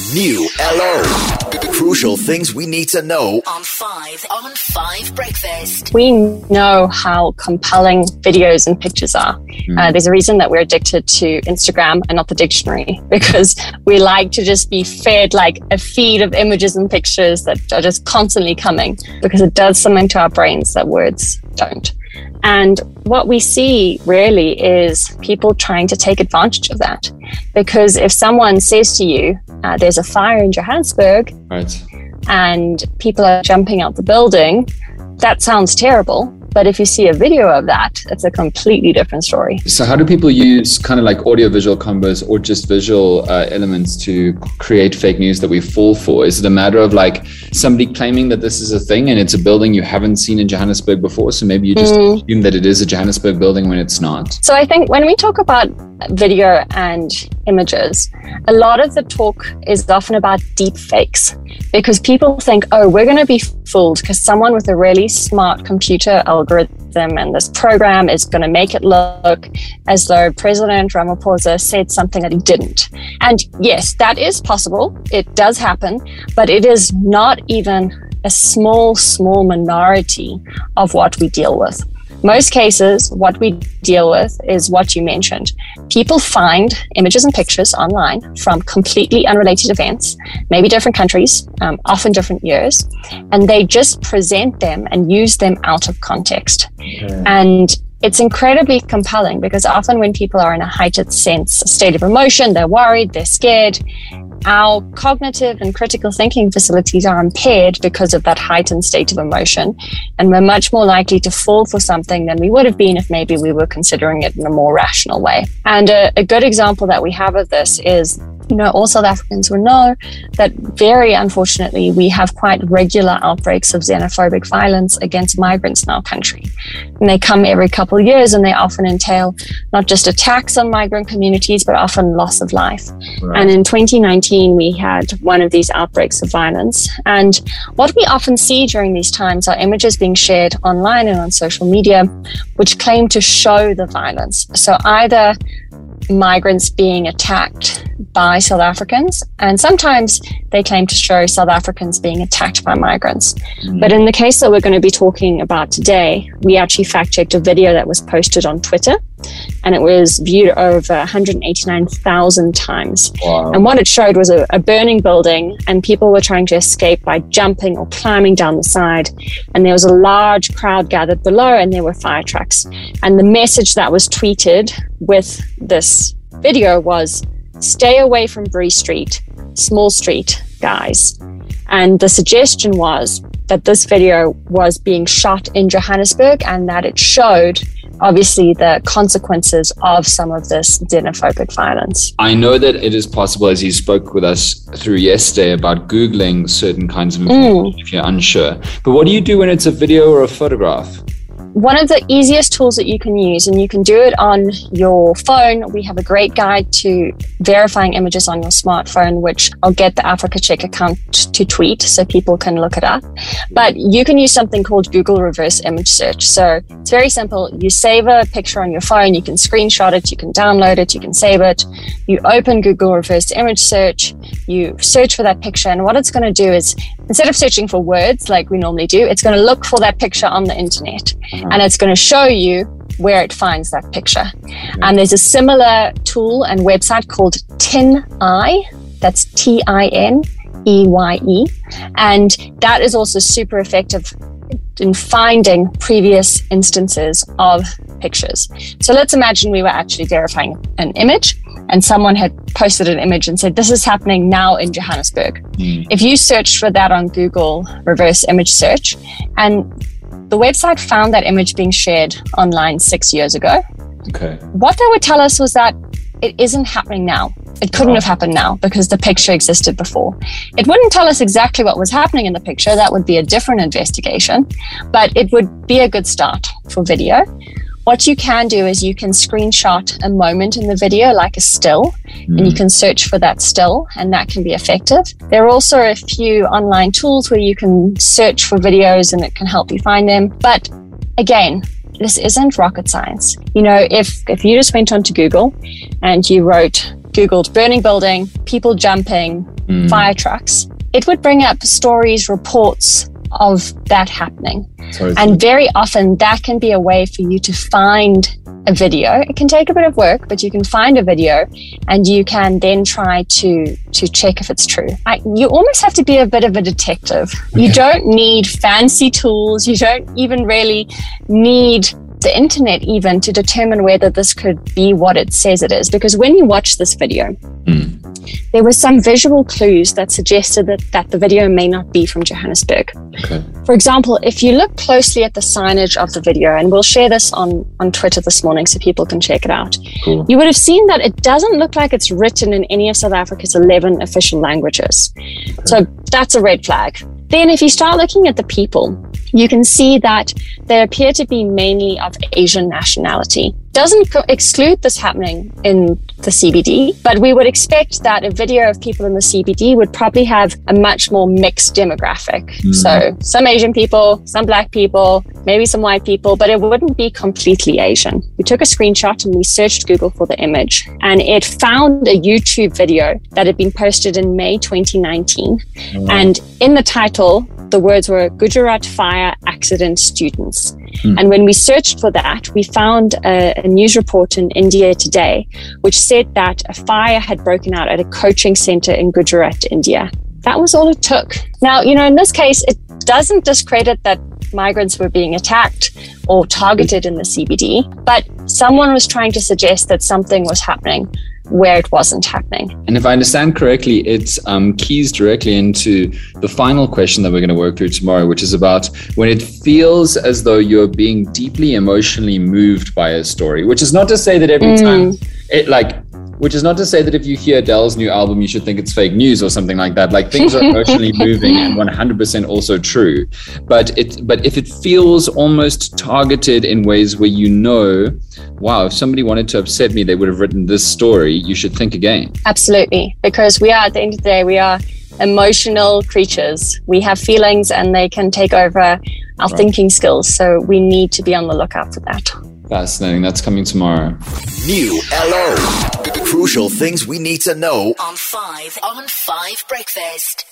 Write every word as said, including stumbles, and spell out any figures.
New L O. Crucial things we need to know on five on five Breakfast. We know how compelling videos and pictures are. Mm. Uh, there's a reason that we're addicted to Instagram and not the dictionary, because we like to just be fed like a feed of images and pictures that are just constantly coming, because it does something to our brains that words don't. And what we see really is people trying to take advantage of that. Because if someone says to you, uh, there's a fire in Johannesburg, right, and people are jumping out the building, that sounds terrible. But if you see a video of that, it's a completely different story. So how do people use kind of like audio-visual combos or just visual uh, elements to create fake news that we fall for? Is it a matter of like somebody claiming that this is a thing and it's a building you haven't seen in Johannesburg before? So maybe you just mm. assume that it is a Johannesburg building when it's not. So I think when we talk about video and images, a lot of the talk is often about deep fakes, because people think, oh, we're going to be fooled because someone with a really smart computer algorithm and this program is going to make it look as though President Ramaphosa said something that he didn't. And yes, that is possible. It does happen, but it is not even a small, small minority of what we deal with. Most cases, what we deal with is what you mentioned. People find images and pictures online from completely unrelated events, maybe different countries, um, often different years, and they just present them and use them out of context. Okay. And it's incredibly compelling, because often when people are in a heightened sense, a state of emotion, they're worried, they're scared, our cognitive and critical thinking facilities are impaired because of that heightened state of emotion. And we're much more likely to fall for something than we would have been if maybe we were considering it in a more rational way. And a, a good example that we have of this is, you know, all South Africans will know that very unfortunately, we have quite regular outbreaks of xenophobic violence against migrants in our country. And they come every couple of years, and they often entail not just attacks on migrant communities, but often loss of life. Right. And in twenty nineteen, we had one of these outbreaks of violence. And what we often see during these times are images being shared online and on social media, which claim to show the violence. So either migrants being attacked by South Africans, and sometimes they claim to show South Africans being attacked by migrants. Mm. But in the case that we're going to be talking about today, we actually fact-checked a video that was posted on Twitter, and it was viewed over one hundred eighty-nine thousand times. Wow. And what it showed was a, a burning building, and people were trying to escape by jumping or climbing down the side. And there was a large crowd gathered below, and there were fire trucks. And the message that was tweeted with this video was, "Stay away from Bree Street, small street, guys." And the suggestion was that this video was being shot in Johannesburg, and that it showed obviously the consequences of some of this xenophobic violence. I know that it is possible, as you spoke with us through yesterday, about Googling certain kinds of information mm. if you're unsure. But what do you do when it's a video or a photograph? One of the easiest tools that you can use, and you can do it on your phone. We have a great guide to verifying images on your smartphone, which I'll get the Africa Check account to tweet so people can look it up. But you can use something called Google Reverse Image Search. So it's very simple. You save a picture on your phone, you can screenshot it, you can download it, you can save it. You open Google Reverse Image Search, you search for that picture, and what it's going to do is, instead of searching for words like we normally do, it's going to look for that picture on the internet. And it's going to show you where it finds that picture. And um, there's a similar tool and website called TinEye. That's T I N E Y E. And that is also super effective in finding previous instances of pictures. So let's imagine we were actually verifying an image, and someone had posted an image and said, this is happening now in Johannesburg. Mm. If you searched for that on Google Reverse Image Search, and the website found that image being shared online six years ago. Okay. What they would tell us was that it isn't happening now. It couldn't oh. have happened now because the picture existed before. It wouldn't tell us exactly what was happening in the picture. That would be a different investigation, but it would be a good start for video. What you can do is you can screenshot a moment in the video, like a still, mm. and you can search for that still, and that can be effective. There are also a few online tools where you can search for videos and it can help you find them. But again, this isn't rocket science. You know, if, if you just went onto Google and you wrote Googled burning building, people jumping, mm. fire trucks, it would bring up stories, reports of that happening. Sorry, and very often that can be a way for you to find a video. It can take a bit of work, but you can find a video and you can then try to to check if it's true. I, you almost have to be a bit of a detective. Okay. You don't need fancy tools. You don't even really need the internet even to determine whether this could be what it says it is. Because when you watch this video, mm. there were some visual clues that suggested that, that the video may not be from Johannesburg. Okay. For example, if you look closely at the signage of the video, and we'll share this on, on Twitter this morning so people can check it out, cool. you would have seen that it doesn't look like it's written in any of South Africa's eleven official languages. Okay. So that's a red flag. Then if you start looking at the people, you can see that they appear to be mainly of Asian nationality. Doesn't co- exclude this happening in the C B D, but we would expect that a video of people in the C B D would probably have a much more mixed demographic. Mm. So some Asian people, some Black people, maybe some white people, but it wouldn't be completely Asian. We took a screenshot and we searched Google for the image, and it found a YouTube video that had been posted in May twenty nineteen. Oh, wow. And in the title, the words were Gujarat fire accident students. Mm. And when we searched for that, we found a, a news report in India Today, which said that a fire had broken out at a coaching center in Gujarat, India. That was all it took. Now, you know, in this case, it doesn't discredit that migrants were being attacked or targeted in the C B D, but someone was trying to suggest that something was happening where it wasn't happening. And if I understand correctly, it um, keys directly into the final question that we're going to work through tomorrow, which is about when it feels as though you're being deeply emotionally moved by a story, which is not to say that every mm. time it like, which is not to say that if you hear Adele's new album, you should think it's fake news or something like that. Like things are emotionally moving and one hundred percent also true. But it, but if it feels almost targeted in ways where you know, wow, if somebody wanted to upset me, they would have written this story, you should think again. Absolutely. Because we are, at the end of the day, we are emotional creatures. We have feelings and they can take over our right. thinking skills. So we need to be on the lookout for that. Fascinating. That's coming tomorrow. New L O. Crucial things we need to know on five on five Breakfast.